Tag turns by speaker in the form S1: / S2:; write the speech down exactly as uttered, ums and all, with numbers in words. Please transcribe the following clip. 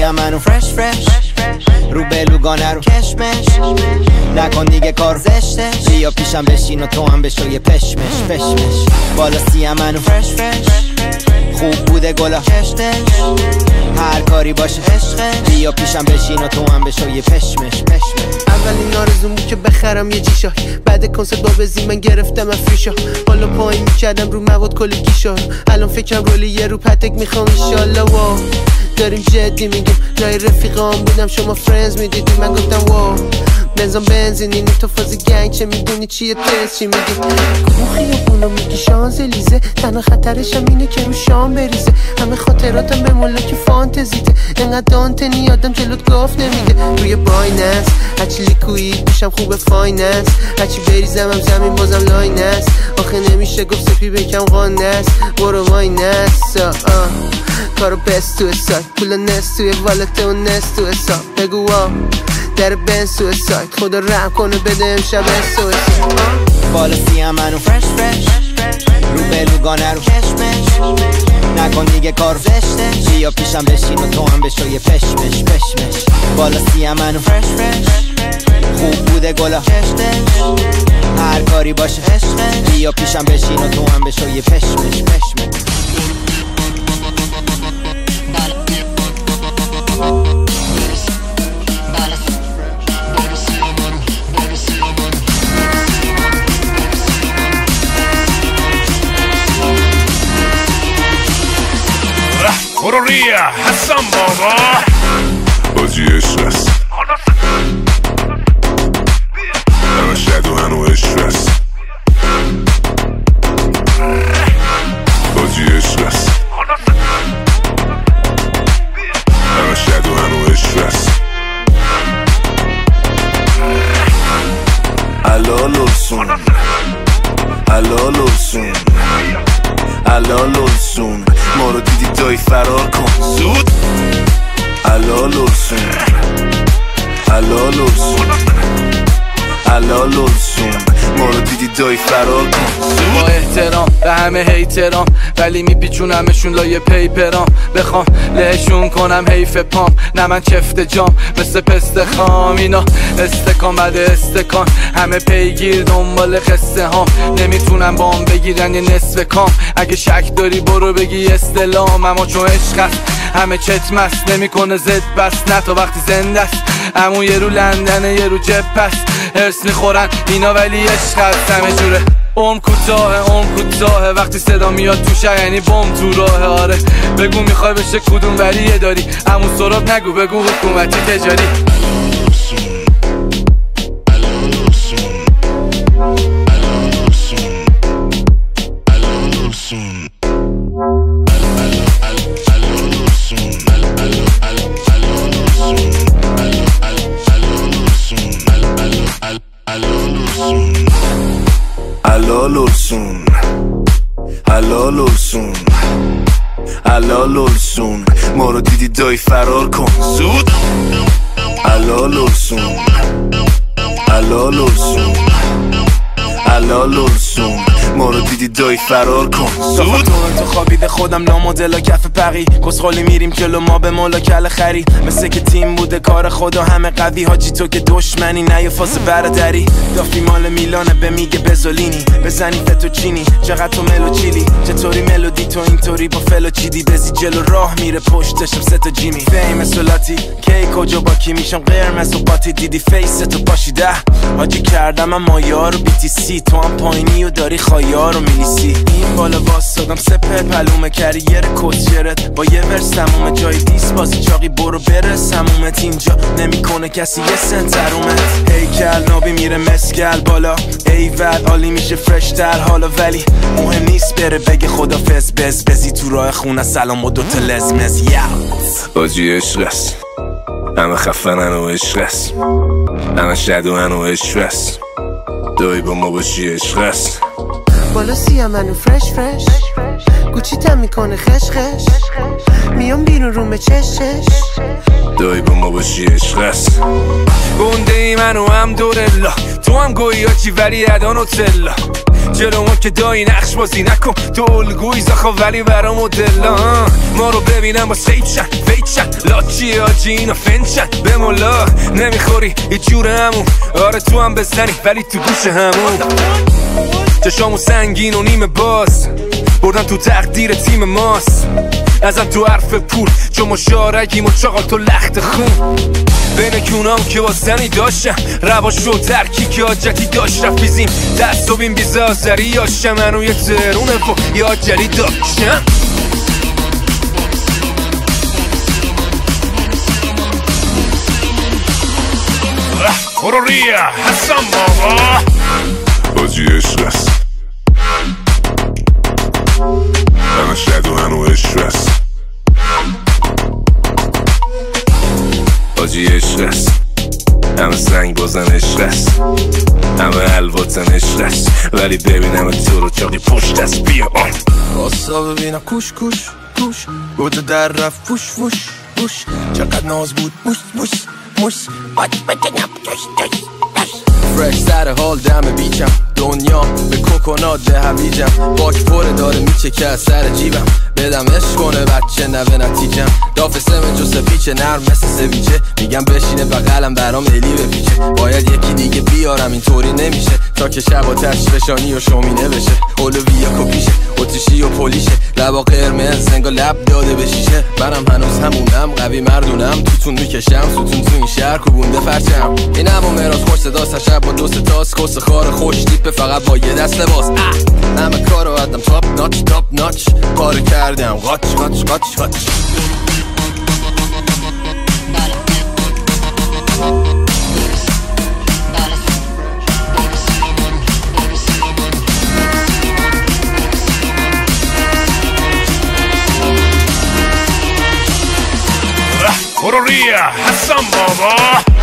S1: سیم منو فرش فرش رو بلوگانه رو کشمش نکن دیگه کار زشته بیا پیشم بشین و تو هم بشو یه پشمش پشمش بالا سیم منو فرش فرش خوب بوده گلا کشتش هر کاری باشه عشقه بیا پیشم بشین و تو هم بشو یه پشمش پشمش
S2: اولین آرزوم بود که بخرم یه جیشا بعد کنسرت با بزین من گرفتم افریشا بالا پایین میکردم رو مواد کلی گیشا الان فکرم رولی یه رو پتک میخوام انشالله واو داریم جدی میگیم جای رفیقام بودم شما فرنز میدیدی من گفتم واو بنزان بنزینی تو فازی گنگ چه میدونی چیه تست چی میگی کدوم خیابونو میگی شانزلیزه تنها خطرشم اینه که رو شام بریزه همه خاطراتم به ملاکی فانتزیته انقدر دانتنی آدم جلوت گاف نمیده روی بایننس هرچی لیکوید میشم خوب فایننس هرچی بریزم هم زمین بازم لاینس آخه نمیشه گفت سپی بکم غانس برو واینس کارو بست تو حساب پول نست توی والت و نست تو حساب بگو واو در بنز تو حساب خدا رحم کنه بده امشب سویساید
S1: بالا سیم منو فرش فرش رو بلوگانه رو کشمش نکن دیگه کار زشته بیا پیشم بشین و تو هم بشو یه پشمش پشمش بالا سیم منو فرش فرش خوب بوده گلا کشتش هر کاری باشه عشقه بیا پیشم بشین و تو هم بشو یه پشمش پشمش
S3: Corria, Hassan baba Bacı eşrez Ama şadu hanu eşrez Bacı eşrez Ama şadu hanu eşrez Helal olsun Helal olsun Helal olsun ما رو دیدی دایی فرار کن زود حلال olsun حلال olsun حلال olsun ما رو دیدی دایی فرار کن
S4: با احترام به همه هیترام ولی میپیچونمشون لایه پیپرام بخوام لهشون کنم حیف پام نه من چفت جام مثل پست خام اینا استکان بعد استکان همه پیگیر دنبال قصه هام نمیتونم بام بگیرن یه نصف کام اگه شک داری برو بگی استلام اما چون عشق است همه چتم است نمیکنه زد بس نه تا وقتی زنده است امون یه رو لندنه یه رو جپ است هرس میخورن اینا ولی عشق است همه جوره عمر کوتاهه عمر کوتاهه وقتی صدا میاد تو شهر یعنی بم تو راه آره بگو میخوای بشه کدوم ولیه داری همون سراب نگو بگو حکومتی تجاری
S3: Helal olsun Helal olsun Helal olsun ما رو دیدی دایی فرار کن زود Helal olsun Helal olsun Helal olsun ما رو دیدی دایی فرار کن زود
S5: تو انتخابیده خودم لامدلا کف پقی کسخالی میریم جلو ما به مولا کل خری مثل که تیم بوده کار خدا همه قوی حاجی تو که دشمنی نه یه فاس بردری دافی مال میلانه به میگه بزولینی بزنی فتو چینی چقدر تو ملو چیلی چطوری ملودی تو اینطوری با فلو چیدی بزی جلو راه میره پشتشم سه تا جیمی فیم سولاتی کی کجا با کی میشم قرمز و باتی دیدی فیس تو پاشیده حاجی کردم اما یارو بی تی سی تو هم پایینی و داری خایار رو میلیسی این بالا واسادم سپر پلومه کریر کسچرت با یه ورس تموم جای دیس بازی چاقی برو برس همومت اینجا نمیکنه کسی یه سنترومت هیکل نابی میره مسکل بالا ایول عالی میشه فرش در حالا ولی مهم نیست بره بگه خدافز بز بزی تو راه خونه سلام و دوتا لزمز یا
S3: باجی عشق است همه خفنن و عشق است همه شدوهن و عشق است دایی با ما باشی عشق است
S2: بالا سیاه منو فرش فرش گوچی تم میکنه خش خش میام بیرون رومه چش چش
S3: دایی با ما باشی عشق است
S5: گنده ای منو هم دورلا تو هم گویی هاچی ولی ادان و تلا جلو ما که دایی نقش بازی نکن تو الگوی زخوا ولی برا مدلا ما رو ببینم با سیچن فیچن لاچی آجی اینا فنچن به مولا نمیخوری یه جور همون آره تو هم بزنی ولی تو گوش همون چشامو سنگین و نیمه باز بردن تو تقدیر تیم ماست ازم تو حرف پول چون ما شارگیم و چاقال تو لخت خون بین کونام که واسنی داشتم رواش رو ترکی که حاجتی داشت رفت بیزیم دست و بین بیزازری یاشم منو یه ترونه و یه آجری داشتم
S3: خوروریا حسن بابا بازی عشق است همه شد و هنو عشق است بازی عشق است همه سنگ بازن عشق است همه حلواتن عشق است ولی ببینم تو رو چاقی پشت است بیا آن
S5: باسا ببینم کوش کوش کوش گوده در رفت پوش پوش پوش چقدر ناز بود موش موش موش آج بکنم توش توش فرش سر حال دم بیچم دنیا به کوکونات ده هویجم باک پره داره میچکه از سر جیبم بدم عشق کنه بچه نوه نتیجم داف سمنج و سپیچه نرم مثل سویچه میگم بشینه بغلم برام الی بپیچه باید یکی دیگه بیارم اینطوری نمیشه تا که شب آتش فشانی و شومینه بشه اولویه کپیشه اتیشی و پولیشه لبا قرمز زنگا لب داده بشیشه منم هنوز همونم قوی مردونم توتون میکشم ستون تو این شهر کوبونده فرچم اینم و مراز خوش صدا شب با دوست تاس کس خار خوش دیپه فقط با یه دست لباس همه کارو آدم تاپ ناچ تاپ ناچ کار کردم قاچ قاچ قاچ قاچ
S3: خوروریا حسن بابا